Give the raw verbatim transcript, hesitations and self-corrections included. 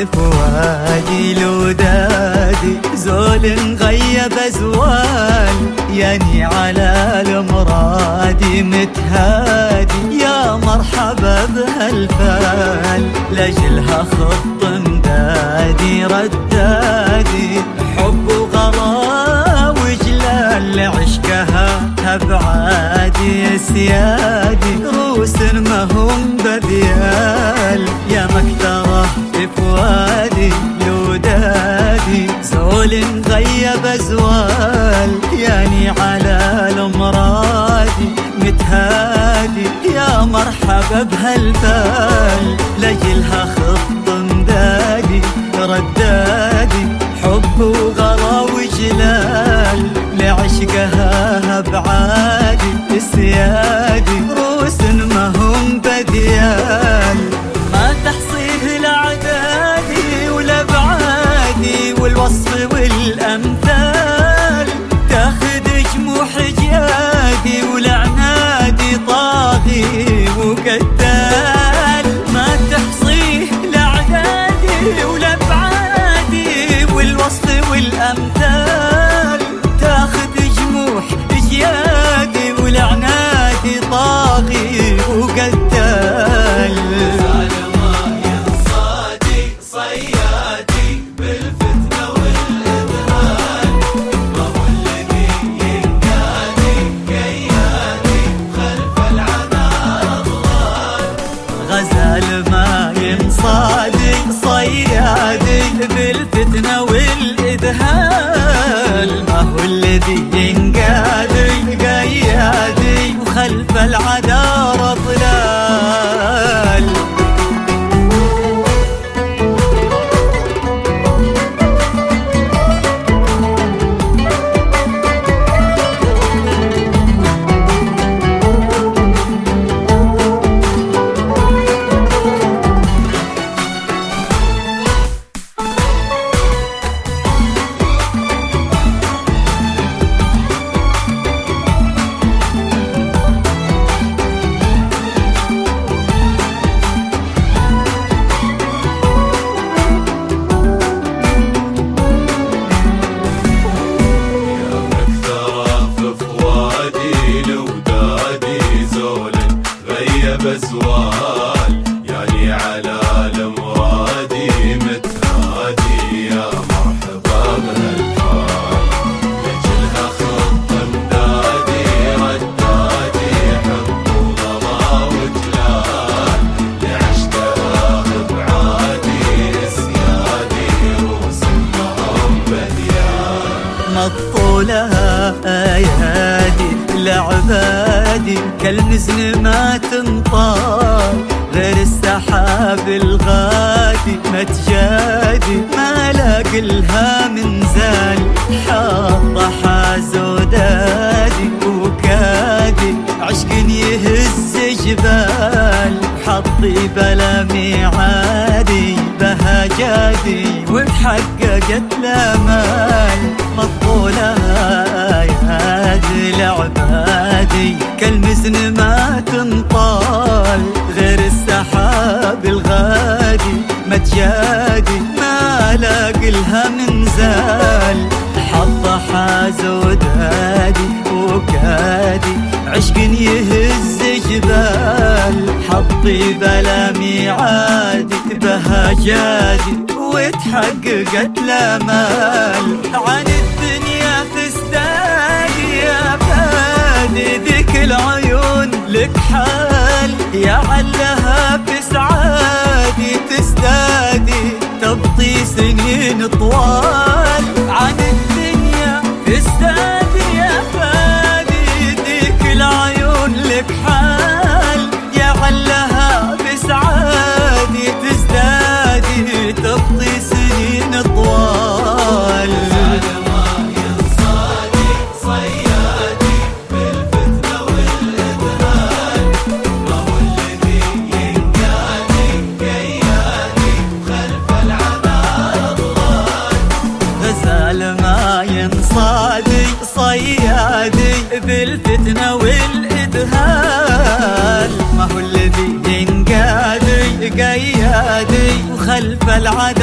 فؤادي لودادي زول غيب أزوال يعني على المرادي متهادي يا مرحبا بهالفال لجلها خط مدادي ردادي حب وغلا وجلال لعشقها هبعادي سيادي روس ما هم بذيال يا مكتره في فؤادي لودادي زول غيب أزوال يعني على المرادي متهادي يا مرحبا بهالفال لجلها خط مدادي ردادي حب وغلا وجلال لعشقها هبعادي السيادي روس ما هم بذيال ما تحصيه الأعدادي والأبعادي والوصف والأمثال تاخد جموح جيادي والعنادي طاغي وقتال ما تحصيه الأعدادي والأبعادي والوصف والأمثال تاخد جموح جيادي والعنادي طاغي وقتال غزال ما ينصادي صيادي بالفتنة والإذهال ما هو الذي ينقادي قيادي وخلف العذار ضلال بزوال يعني على المرادي متنادي يا مرحبا بهالفال لجلها خط مدادي ردادي حب وغلا وجلال لعشقها ببعادي سيادي روس ما هم بذيال مطولها ايادي لعبادي كالمزن ما تنطال غير السحاب الغادي ما تجادي ما لاقلها من زال حاطة حازودادي وكادي عشق يهز جبال حطي بلا ميعادي بهجادي وتحققت الامال مطولها يهادي لعبادي كالمزن ما تنطال غير السحاب الغادي ما تجادي ما لاقلها من زال حط حازودادي وكادي عشق يهز جبال حطي بلا ميعادي بهجادي وتحققت الامال عن الدنيا تستادي يا فادي ذيك العيون لك حال يا علها بسعادي تستادي تبطي سنين طوال عن الدنيا تستادي يا فادي ذيك العيون لك حال يا علها بسعادي تزدادي تبطي سنين طوال صادي صيادي بالفتنة والإذهال ما هو الذي ينقادي قيادي وخلف العدل